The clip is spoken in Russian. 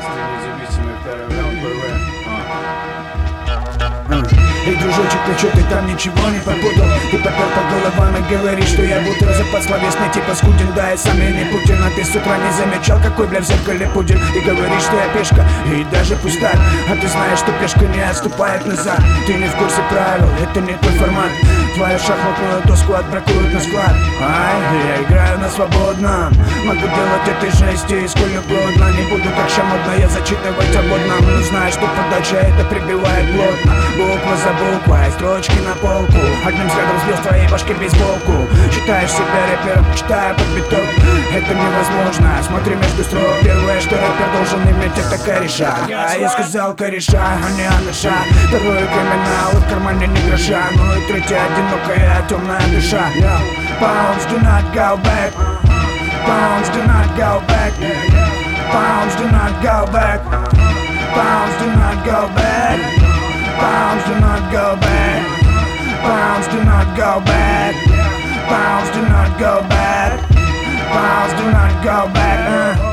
Искренне независимый, второй раунд БВ. Эй, дружочек, ну чё ты там ничего не попутал? Ты попер по головам и говоришь, что я будто запас словесный типа скуден. Да, я сам я не Путин, а ты с утра не замечал, какой, бля, в зеркале пудель. И говоришь, что я пешка, и даже пусть так. А ты знаешь, что пешка не отступает назад. Ты не в курсе правил, это не твой формат. Твою шахматную доску отбракуют на склад. Ай, я играю на свободном. Могу делать этой жести сколь угодно. Не буду как шамодно, я зачитывать ободно. Но знаю, что подача это прибивает плотно. Буква за буквой, строчки на полку. Одним взглядом сбил в твоей башке бейсболку. Считаешь себя рэпером, читая под биток. Это невозможно, смотри между строк. Первое, что рэпер должен иметь, это кореша. А я сказал кореша, а не аныша. Второе криминал, и в кармане не гроша. Ну и третье, одинокая темная душа. Pounds do not go back. Pounds do not go back. Pounds do not go back. Pounds do not go back. Pounds do not go back. Pounds do not go back. Pounds do not go back. Pounds do not go back.